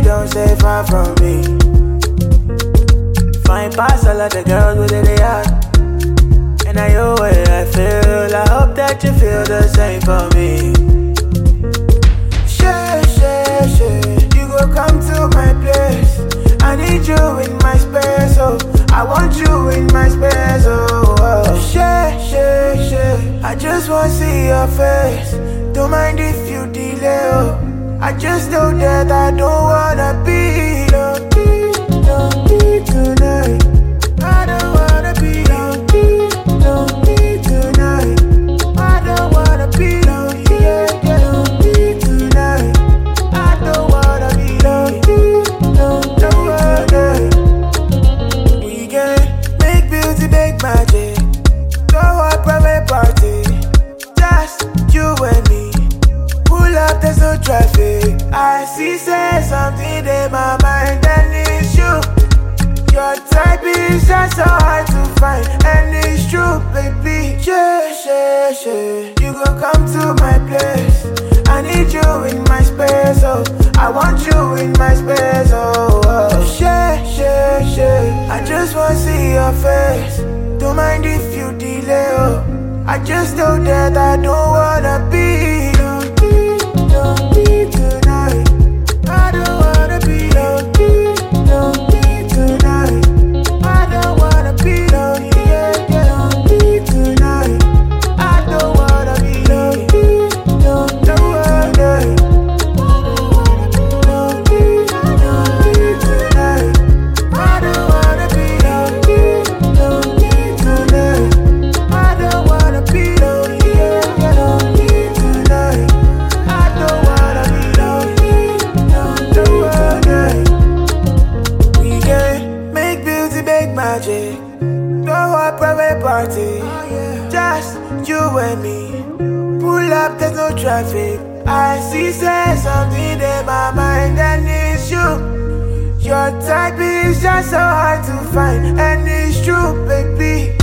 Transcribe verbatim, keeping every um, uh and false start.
don't stay far from me. Fine pass all of the girls with it out. And I know where I feel. I hope that you feel the same for me. Share, share, share. You go come to my place. I need you in my space, oh. I want you in my space, oh, oh. Share, share, share. I just wanna see your face. Don't mind if you delay, oh. I just know that I don't wanna be lonely, lonely tonight. I don't wanna be lonely, lonely tonight. I don't wanna be lonely, yeah, yeah, lonely tonight. I don't wanna be lonely, lonely. We can make beauty, make magic. Go a private party, just you and me. Pull up, there's no traffic. I see, say something in my mind, and it's you. Your type is just so hard to find, and it's true, baby. Share, share, share. You gon' come to my place. I need you in my space, oh. I want you in my space, oh, oh. Share, share, share. I just wanna see your face. Don't mind if you delay, oh. I just know that I don't wanna be lonely, lonely tonight. I don't wanna be lonely, lonely tonight. I don't wanna be lonely, yeah, yeah, lonely tonight. I don't wanna be lonely, lonely, lonely. Lonely, lonely tonight. I don't wanna be lonely, lonely tonight. I don't wanna be lonely, yeah, yeah, lonely tonight. I don't wanna be lonely, lonely, lonely. We can make beauty, make magic. Go a private party, just you and me. Pull up, there's no traffic. I see, say something in my mind, and it's you. Your type is just so hard to find, and it's true, baby.